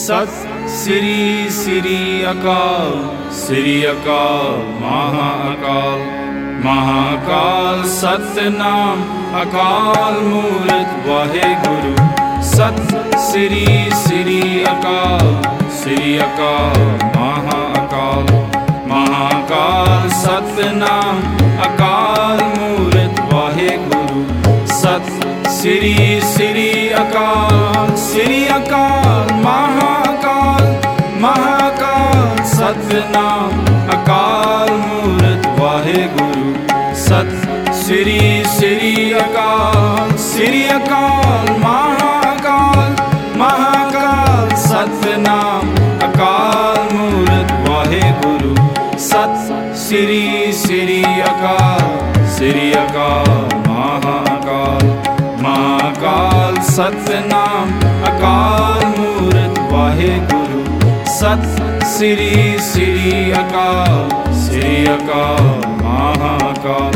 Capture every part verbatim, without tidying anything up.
ਸਤਿ ਸ੍ਰੀ ਸ੍ਰੀ ਅਕਾਲ। ਸ੍ਰੀ ਅਕਾਲ ਮਹਾਂਅਕਾਲ। ਮਹਾਂਅਕਾਲ ਸਤਿਨਾਮ ਅਕਾਲ ਮੂਰਤ ਵਾਹਿਗੁਰੂ। ਸਤਿ ਸ੍ਰੀ ਸ੍ਰੀ ਅਕਾਲ। ਸ੍ਰੀ ਅਕਾਲ ਮਹਾਂਅਕਾਲ। ਮਹਾਂਅਕਾਲ ਸਤਿਨਾਮ ਅਕਾਲ ਮੂਰਤ ਵਾਹਿਗੁਰੂ। ਸਤਿ ਸ੍ਰੀ ਸ੍ਰੀ ਅਕਾਲ। ਸ੍ਰੀ ਅਕਾਲ ਮਹਾਂਅਕਾਲ। ਮਹਾਂਅਕਾਲ ਸਤਿਨਾਮ ਅਕਾਲ ਮੂਰਤ ਵਾਹਿਗੁਰੂ। ਸਤਿ ਸ੍ਰੀ ਸ੍ਰੀ ਅਕਾਲ। ਸ੍ਰੀ ਅਕਾਲ ਮਹਾਂਅਕਾਲ। ਮਹਾਂਅਕਾਲ ਸਤਿਨਾਮ ਅਕਾਲ ਮੂਰਤ ਵਾਹਿਗੁਰੂ। ਸਤਿ ਸ੍ਰੀ ਸ੍ਰੀ ਅਕਾਲ। ਸ੍ਰੀ ਅਕਾਲ ਮਹਾਂਅਕਾਲ। ਮਹਾਂਅਕਾਲ ਸਤਿਨਾਮ ਅਕਾਲ ਮੂਰਤ ਵਾਹਿਗੁਰੂ। ਸਤਿ ਸ੍ਰੀ ਸ੍ਰੀ ਅਕਾਲ। ਸ੍ਰੀ ਅਕਾਲ ਮਹਾਂਅਕਾਲ।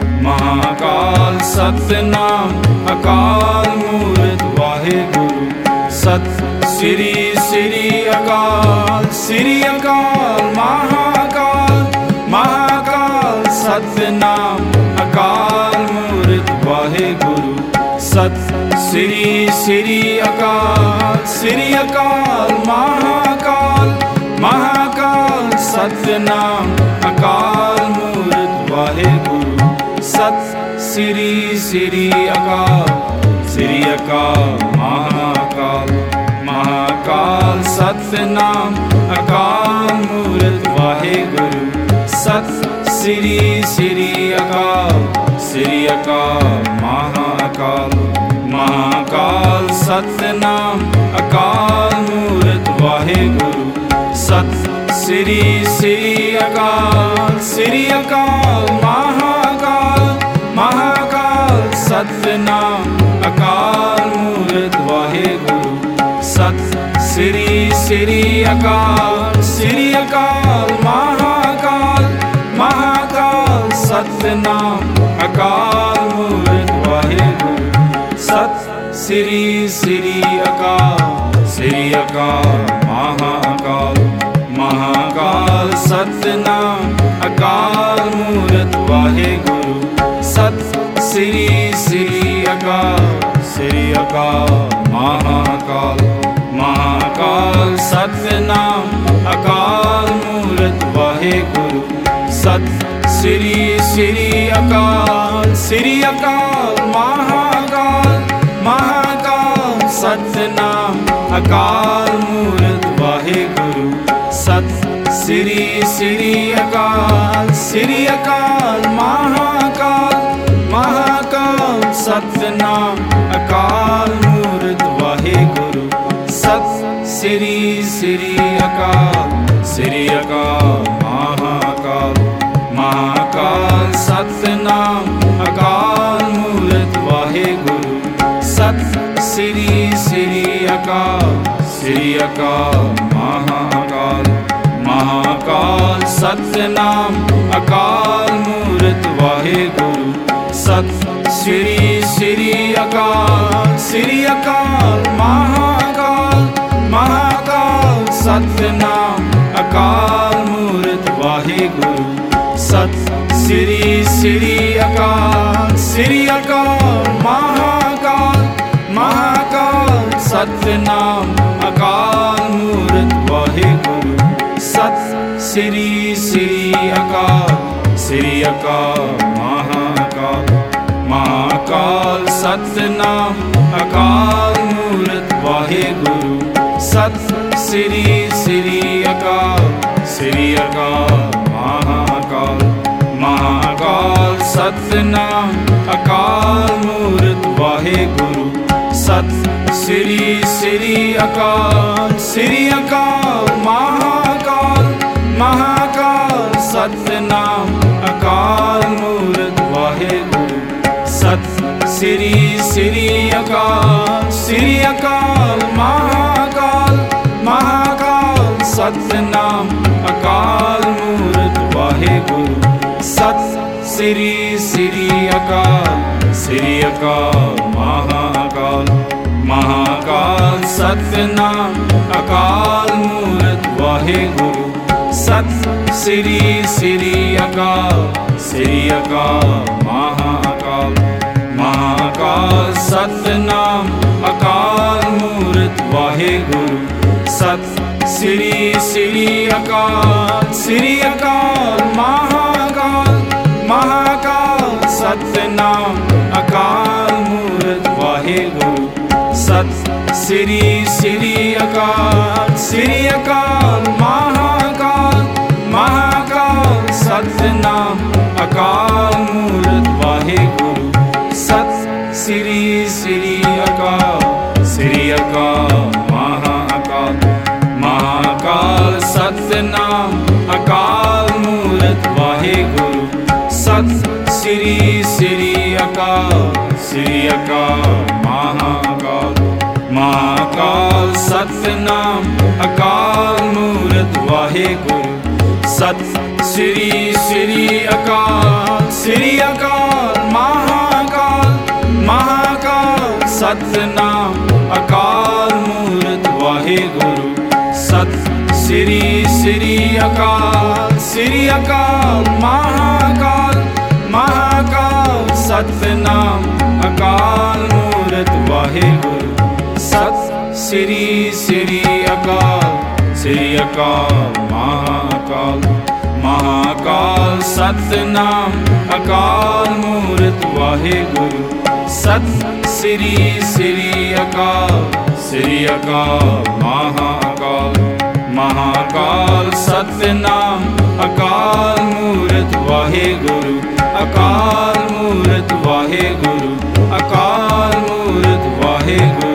ਮਹਾਂਅਕਾਲ ਸਤਿਨਾਮ ਅਕਾਲ ਮੂਰਤ ਵਾਹਿਗੁਰੂ। ਸਤਿ ਸ੍ਰੀ ਸ੍ਰੀ ਅਕਾਲ। ਸ੍ਰੀ ਅਕਾਲ ਮਹਾਂਅਕਾਲ। ਮਹਾਂਅਕਾਲ ਸਤਿਨਾਮ ਅਕਾਲ ਮੂਰਤ ਵਾਹਿਗੁਰੂ। ਸਤਿ ਸ੍ਰੀ ਸ੍ਰੀ ਅਕਾਲ। ਸ੍ਰੀ ਅਕਾਲ ਮਹਾਂਅਕਾਲ। ਮਹਾਂਅਕਾਲ ਸਤਿਨਾਮ ਅਕਾਲ ਮੂਰਤ ਵਾਹਿਗੁਰੂ। ਸਤਿ ਸ੍ਰੀ ਸ੍ਰੀ ਅਕਾਲ। ਸ੍ਰੀ ਅਕਾਲ ਮਹਾਂਅਕਾਲ। ਮਹਾਂਅਕਾਲ ਸਤਿਨਾਮ ਅਕਾਲ ਮੂਰਤ ਵਾਹਿਗੁਰੂ। ਸਤਿ ਸ੍ਰੀ ਸ੍ਰੀ ਅਕਾਲ। ਸ੍ਰੀ ਅਕਾਲ ਮਹਾਂਅਕਾਲ। ਮਹਾਂਅਕਾਲ ਸਤਿਨਾਮ ਅਕਾਲ ਮੂਰਤ ਵਾਹਿਗੁਰੂ। ਸਤਿ ਸ੍ਰੀ ਸ੍ਰੀ ਅਕਾਲ। ਸ੍ਰੀ ਅਕਾਲ ਮਹਾਂਅਕਾਲ। ਮਹਾਂਅਕਾਲ ਸਤਿਨਾਮ ਅਕਾਲ ਮੂਰਤ ਵਾਹਿਗੁਰੂ। ਸਤਿ ਸ੍ਰੀ ਸ੍ਰੀ ਅਕਾਲ। ਸ੍ਰੀ ਅਕਾਲ ਮਹਾਂਅਕਾਲ। ਮਹਾਂਅਕਾਲ ਸਤਿਨਾਮ ਅਕਾਲ ਮੂਰਤ ਵਾਹਿਗੁਰੂ। ਸਤਿ ਸ੍ਰੀ ਸ੍ਰੀ ਅਕਾਲ। ਸ੍ਰੀ ਅਕਾਲ ਮਹਾਂਅਕਾਲ। ਮਹਾਂਅਕਾਲ ਸਤਿਨਾਮ ਅਕਾਲ ਮੂਰਤ ਵਾਹਿਗੁਰੂ। ਸਤਿ ਸ੍ਰੀ ਸ੍ਰੀ ਅਕਾਲ। ਸ੍ਰੀ ਅਕਾਲ ਮਹਾਂਅਕਾਲ। ਮਹਾਂਅਕਾਲ ਸਤਿਨਾਮ ਅਕਾਲ ਮੂਰਤ ਵਾਹਿਗੁਰੂ। ਸਤਿ ਸ੍ਰੀ ਸ੍ਰੀ ਅਕਾਲ। ਸ੍ਰੀ ਅਕਾਲ ਮਹਾਂਅਕਾਲ। ਮਹਾਂਅਕਾਲ ਸਤਿਨਾਮ ਅਕਾਲ ਮੂਰਤ ਵਾਹਿਗੁਰੂ। ਸਤਿ ਸ੍ਰੀ ਸ੍ਰੀ ਅਕਾਲ। ਸ੍ਰੀ ਅਕਾਲ ਮਹਾਂਅਕਾਲ। ਮਹਾਂਅਕਾਲ ਸਤਿਨਾਮ ਅਕਾਲ ਮੂਰਤ ਵਾਹਿਗੁਰੂ। ਸਤਿ ਸ੍ਰੀ ਸ੍ਰੀ ਅਕਾਲ। ਸ੍ਰੀ ਅਕਾਲ ਮਹਾਂਅਕਾਲ। ਮਹਾਂਅਕਾਲ ਸਤਿਨਾਮ ਅਕਾਲ ਮੂਰਤ ਵਾਹਿਗੁਰੂ। ਸਤਿ ਸ੍ਰੀ ਸ੍ਰੀ ਅਕਾਲ। ਸ੍ਰੀ ਅਕਾਲ ਮਹਾਂਅਕਾਲ। ਮਹਾਂਅਕਾਲ ਸਤਿਨਾਮ ਅਕਾਲ ਮੂਰਤ ਵਾਹਿਗੁਰੂ। ਸਤਿ ਸ੍ਰੀ ਸ੍ਰੀ ਅਕਾਲ। ਸ੍ਰੀ ਅਕਾਲ ਮਹਾਂਅਕਾਲ। ਮਹਾਂਅਕਾਲ ਸਤਿਨਾਮ ਅਕਾਲ ਮੂਰਤ ਵਾਹਿਗੁਰੂ। ਸਤਿ ਸ੍ਰੀ ਸ੍ਰੀ ਅਕਾਲ। ਸ੍ਰੀ ਅਕਾਲ ਮਹਾਂਅਕਾਲ। ਮਹਾਂਅਕਾਲ ਸਤਿਨਾਮ ਅਕਾਲ ਮੂਰਤ ਵਾਹਿਗੁਰੂ। ਸਤਿ ਸ੍ਰੀ ਸ੍ਰੀ ਅਕਾਲ। ਸ੍ਰੀ ਅਕਾਲ ਮਹਾਂਅਕਾਲ। ਮਹਾਂਅਕਾਲ ਸਤਿਨਾਮ ਅਕਾਲ ਮੂਰਤ ਵਾਹਿਗੁਰੂ। ਸਤਿ ਸ੍ਰੀ ਸ੍ਰੀ ਅਕਾਲ। ਸ੍ਰੀ ਅਕਾਲ ਮਹਾਂਅਕਾਲ। ਮਹਾਂਅਕਾਲ ਸਤਿਨਾਮ ਅਕਾਲ ਮੂਰਤ ਵਾਹਿਗੁਰੂ। ਸਤਿ ਸ੍ਰੀ ਸ੍ਰੀ ਅਕਾਲ। ਸ੍ਰੀ ਅਕਾਲ ਮਹਾਂਅਕਾਲ। ਮਹਾਂਅਕਾਲ ਸਤਿਨਾਮ ਅਕਾਲ ਮੂਰਤ ਵਾਹਿਗੁਰੂ। ਸਤਿ ਸ੍ਰੀ ਸ੍ਰੀ ਅਕਾਲ। ਸ੍ਰੀ ਅਕਾਲ ਮਹਾਂਅਕਾਲ। ਮਹਾਂਅਕਾਲ ਸਤਿਨਾਮ ਅਕਾਲ ਮੂਰਤ ਵਾਹਿਗੁਰੂ। ਸਤਿ ਸ੍ਰੀ ਸ੍ਰੀ ਅਕਾਲ। ਸ੍ਰੀ ਅਕਾਲ ਮਹਾਂਅਕਾਲ। ਮਹਾਂਅਕਾਲ सतनाम अकाल मूरत वाहेगुरु। सत श्री श्री अकाल श्री अकाल महाअकाल महाअकाल सतनाम अकाल मूरत वाहेगुरु। सत श्री श्री अकाल श्री अकाल महाअकाल महाअकाल सतनाम अकाल मूरत वाहेगुरु। सत श्री श्री अकाल श्री अकाल महाअकाल महाअकाल सतनाम अकाल मूरत वाहेगुरु। सत श्री श्री अकाल श्री अकाल महाअकाल महाअकाल सतनाम अकाल मूरत वाहेगुरु। सत श्री श्री अकाल श्री अकाल महाअकाल महाअकाल सतनाम अकाल मूरत वाहेगुरु। सत श्री श्री अकाल श्री अकाल महाअकाल महाअकाल सतनाम अकाल मूरत वाहेगुरु। सत श्री श्री अकाल श्री अकाल महाअकाल महाअकाल सतनाम अकाल मूरत वाहेगुरु। सत श्री श्री अकाल श्री अकाल महाअकाल महाअकाल सतनाम अकाल मूरत वाहेगुरु। सत श्री श्री अकाल श्री अकाल महाअकाल महाअकाल सतनाम अकाल मूरत वाहेगुरु। अकाल मूरत वाहेगुरु अकाल मूरत वाहेगुरु।